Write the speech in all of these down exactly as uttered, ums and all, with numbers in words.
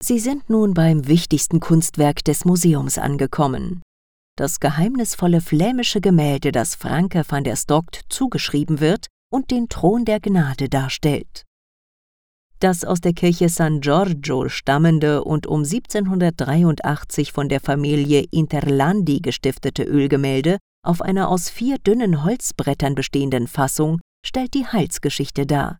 Sie sind nun beim wichtigsten Kunstwerk des Museums angekommen. Das geheimnisvolle flämische Gemälde, das Franke van der Stockt zugeschrieben wird und den Thron der Gnade darstellt. Das aus der Kirche San Giorgio stammende und um siebzehnhundertdreiundachtzig von der Familie Interlandi gestiftete Ölgemälde auf einer aus vier dünnen Holzbrettern bestehenden Fassung stellt die Heilsgeschichte dar.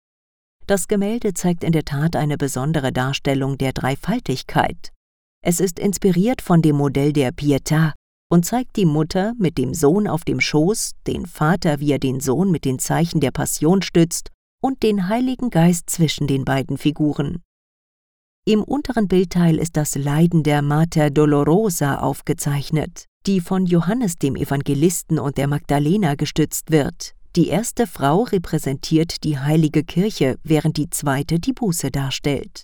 Das Gemälde zeigt in der Tat eine besondere Darstellung der Dreifaltigkeit. Es ist inspiriert von dem Modell der Pietà und zeigt die Mutter mit dem Sohn auf dem Schoß, den Vater, wie er den Sohn mit den Zeichen der Passion stützt, und den Heiligen Geist zwischen den beiden Figuren. Im unteren Bildteil ist das Leiden der Mater Dolorosa aufgezeichnet, die von Johannes dem Evangelisten und der Magdalena gestützt wird. Die erste Frau repräsentiert die heilige Kirche, während die zweite die Buße darstellt.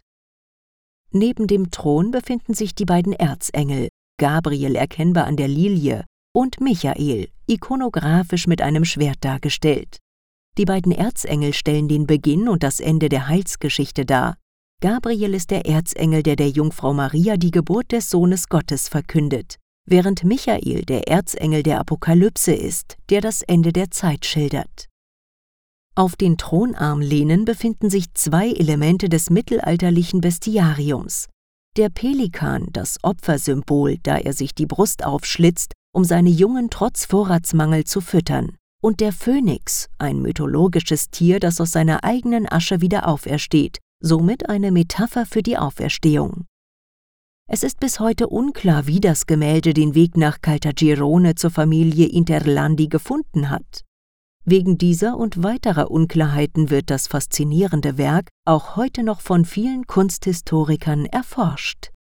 Neben dem Thron befinden sich die beiden Erzengel, Gabriel erkennbar an der Lilie und Michael, ikonografisch mit einem Schwert dargestellt. Die beiden Erzengel stellen den Beginn und das Ende der Heilsgeschichte dar. Gabriel ist der Erzengel, der der Jungfrau Maria die Geburt des Sohnes Gottes verkündet, während Michael der Erzengel der Apokalypse ist, der das Ende der Zeit schildert. Auf den Thronarmlehnen befinden sich zwei Elemente des mittelalterlichen Bestiariums. Der Pelikan, das Opfersymbol, da er sich die Brust aufschlitzt, um seine Jungen trotz Vorratsmangel zu füttern, und der Phönix, ein mythologisches Tier, das aus seiner eigenen Asche wieder aufersteht, somit eine Metapher für die Auferstehung. Es ist bis heute unklar, wie das Gemälde den Weg nach Caltagirone zur Familie Interlandi gefunden hat. Wegen dieser und weiterer Unklarheiten wird das faszinierende Werk auch heute noch von vielen Kunsthistorikern erforscht.